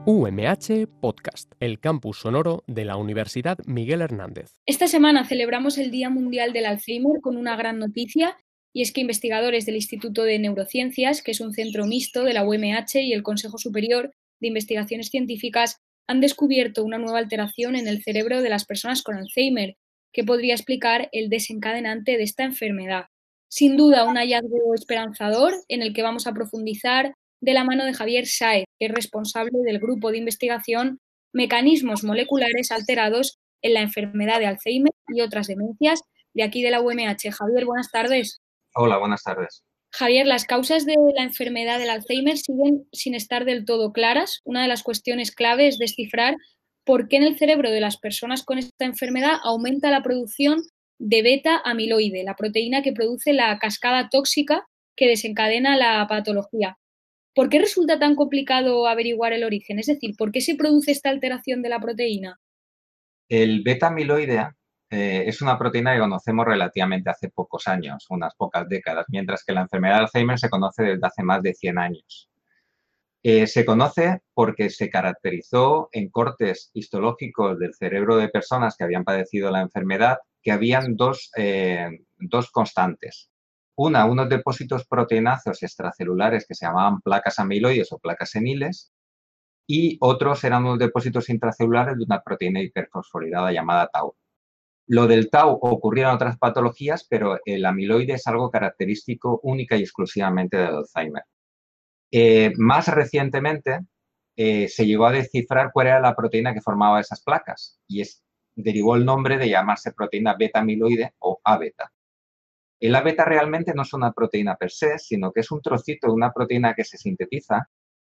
UMH Podcast, el campus sonoro de la Universidad Miguel Hernández. Esta semana celebramos el Día Mundial del Alzheimer con una gran noticia, y es que investigadores del Instituto de Neurociencias, que es un centro mixto de la UMH y el Consejo Superior de Investigaciones Científicas, han descubierto una nueva alteración en el cerebro de las personas con Alzheimer, que podría explicar el desencadenante de esta enfermedad. Sin duda, un hallazgo esperanzador en el que vamos a profundizar de la mano de Javier Sáez, que es responsable del grupo de investigación Mecanismos Moleculares Alterados en la Enfermedad de Alzheimer y otras demencias, de aquí de la UMH. Javier, buenas tardes. Hola, buenas tardes. Javier, las causas de la enfermedad del Alzheimer siguen sin estar del todo claras. Una de las cuestiones clave es descifrar por qué en el cerebro de las personas con esta enfermedad aumenta la producción de beta-amiloide, la proteína que produce la cascada tóxica que desencadena la patología. ¿Por qué resulta tan complicado averiguar el origen? Es decir, ¿por qué se produce esta alteración de la proteína? El beta-amiloide es una proteína que conocemos relativamente hace pocos años, unas pocas décadas, mientras que la enfermedad de Alzheimer se conoce desde hace más de 100 años. Se conoce porque se caracterizó en cortes histológicos del cerebro de personas que habían padecido la enfermedad que habían dos constantes. Unos depósitos proteinazos extracelulares que se llamaban placas amiloides o placas seniles, y otros eran unos depósitos intracelulares de una proteína hiperfosforilada llamada tau. Lo del tau ocurría en otras patologías, pero el amiloide es algo característico única y exclusivamente del Alzheimer. Más recientemente se llegó a descifrar cuál era la proteína que formaba esas placas y derivó el nombre de llamarse proteína beta-amiloide o A-beta. El A-beta realmente no es una proteína per se, sino que es un trocito de una proteína que se sintetiza.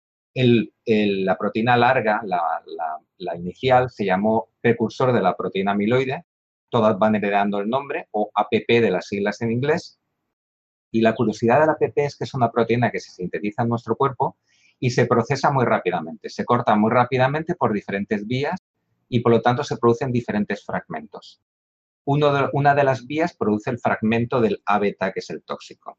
La proteína larga, la inicial, se llamó precursor de la proteína amiloide. Todas van heredando el nombre, o APP de las siglas en inglés. Y la curiosidad de la APP es que es una proteína que se sintetiza en nuestro cuerpo y se procesa muy rápidamente. Se corta muy rápidamente por diferentes vías y, por lo tanto, se producen diferentes fragmentos. Una de las vías produce el fragmento del A-beta, que es el tóxico.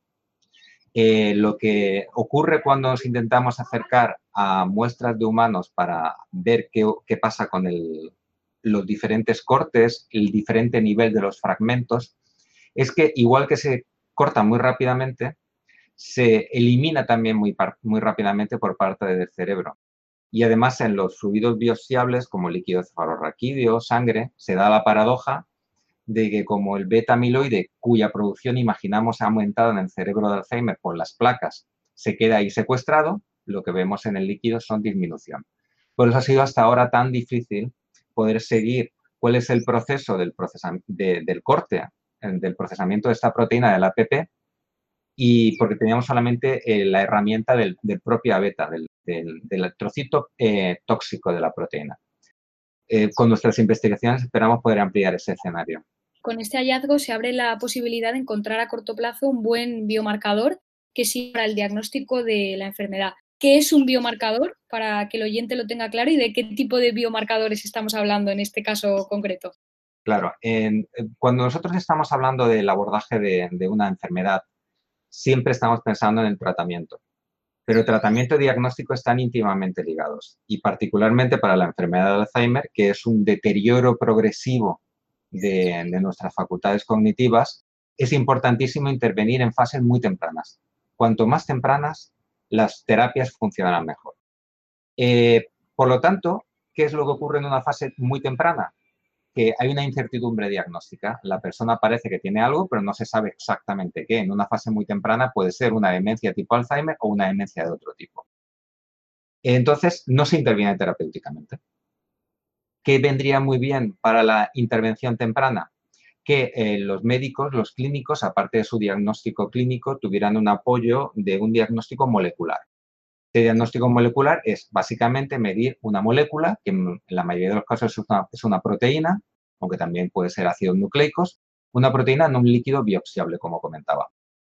Lo que ocurre cuando nos intentamos acercar a muestras de humanos para ver qué pasa con los diferentes cortes, el diferente nivel de los fragmentos, es que igual que se corta muy rápidamente, se elimina también muy rápidamente por parte del cerebro. Y además en los fluidos biopsiables, como líquido cefalorraquídeo, sangre, se da la paradoja de que como el beta-amiloide, cuya producción imaginamos ha aumentado en el cerebro de Alzheimer por las placas, se queda ahí secuestrado, lo que vemos en el líquido son disminución. Por eso ha sido hasta ahora tan difícil poder seguir cuál es el proceso del corte, del procesamiento de esta proteína, del APP, y porque teníamos solamente la herramienta del propio beta, del trocito tóxico de la proteína. Con nuestras investigaciones esperamos poder ampliar ese escenario. Con este hallazgo se abre la posibilidad de encontrar a corto plazo un buen biomarcador que sirva para el diagnóstico de la enfermedad. ¿Qué es un biomarcador? Para que el oyente lo tenga claro, y de qué tipo de biomarcadores estamos hablando en este caso concreto. Claro, cuando nosotros estamos hablando del abordaje de una enfermedad, siempre estamos pensando en el tratamiento. Pero el tratamiento y diagnóstico están íntimamente ligados, y particularmente para la enfermedad de Alzheimer, que es un deterioro progresivo de nuestras facultades cognitivas, es importantísimo intervenir en fases muy tempranas. Cuanto más tempranas, las terapias funcionarán mejor. Por lo tanto, ¿qué es lo que ocurre en una fase muy temprana? Que hay una incertidumbre diagnóstica. La persona parece que tiene algo, pero no se sabe exactamente qué. En una fase muy temprana puede ser una demencia tipo Alzheimer o una demencia de otro tipo. Entonces, no se interviene terapéuticamente. ¿Qué vendría muy bien para la intervención temprana? Que los médicos, los clínicos, aparte de su diagnóstico clínico, tuvieran un apoyo de un diagnóstico molecular. El diagnóstico molecular es básicamente medir una molécula, que en la mayoría de los casos es una proteína, aunque también puede ser ácidos nucleicos, una proteína en un líquido biopsiable, como comentaba.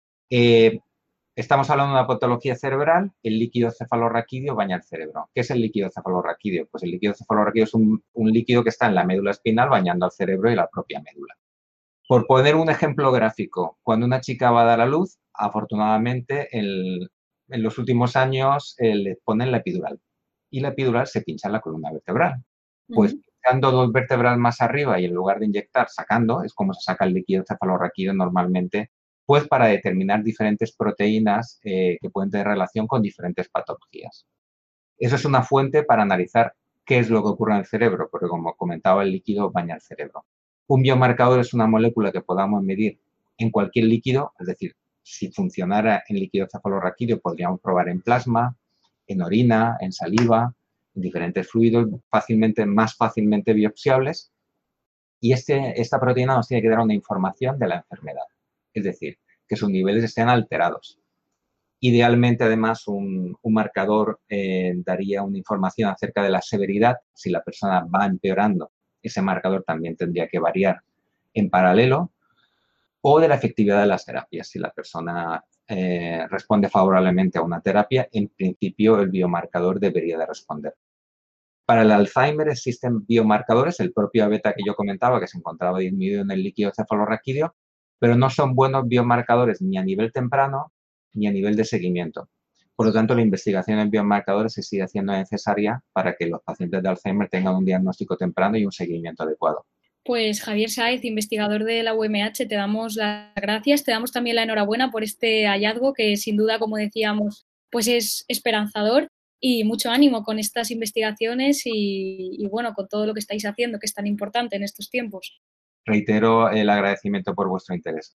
Estamos hablando de una patología cerebral, el líquido cefalorraquídeo baña el cerebro. ¿Qué es el líquido cefalorraquídeo? Pues el líquido cefalorraquídeo es un líquido que está en la médula espinal bañando al cerebro y la propia médula. Por poner un ejemplo gráfico, cuando una chica va a dar a luz, afortunadamente en los últimos años le ponen la epidural. y la epidural se pincha en la columna vertebral. Pues pinchando 2 vértebras más arriba y en lugar de inyectar, sacando, es como se saca el líquido cefalorraquídeo normalmente, pues para determinar diferentes proteínas que pueden tener relación con diferentes patologías. Eso es una fuente para analizar qué es lo que ocurre en el cerebro, porque como comentaba, el líquido baña el cerebro. Un biomarcador es una molécula que podamos medir en cualquier líquido, es decir, si funcionara en líquido cefalorraquídeo, podríamos probar en plasma, en orina, en saliva, en diferentes fluidos más fácilmente biopsiables. Y esta proteína nos tiene que dar una información de la enfermedad, es decir, que sus niveles estén alterados. Idealmente, además, un marcador daría una información acerca de la severidad. Si la persona va empeorando, ese marcador también tendría que variar en paralelo, o de la efectividad de las terapias. Si la persona responde favorablemente a una terapia, en principio el biomarcador debería de responder. Para el Alzheimer existen biomarcadores, el propio beta que yo comentaba, que se encontraba disminuido en el líquido cefalorraquídeo, pero no son buenos biomarcadores ni a nivel temprano ni a nivel de seguimiento. Por lo tanto, la investigación en biomarcadores se sigue haciendo necesaria para que los pacientes de Alzheimer tengan un diagnóstico temprano y un seguimiento adecuado. Pues Javier Sáez, investigador de la UMH, te damos las gracias, te damos también la enhorabuena por este hallazgo que sin duda, como decíamos, pues es esperanzador, y mucho ánimo con estas investigaciones y bueno, con todo lo que estáis haciendo, que es tan importante en estos tiempos. Reitero el agradecimiento por vuestro interés.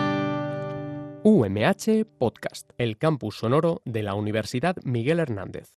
UMH Podcast, el campus sonoro de la Universidad Miguel Hernández.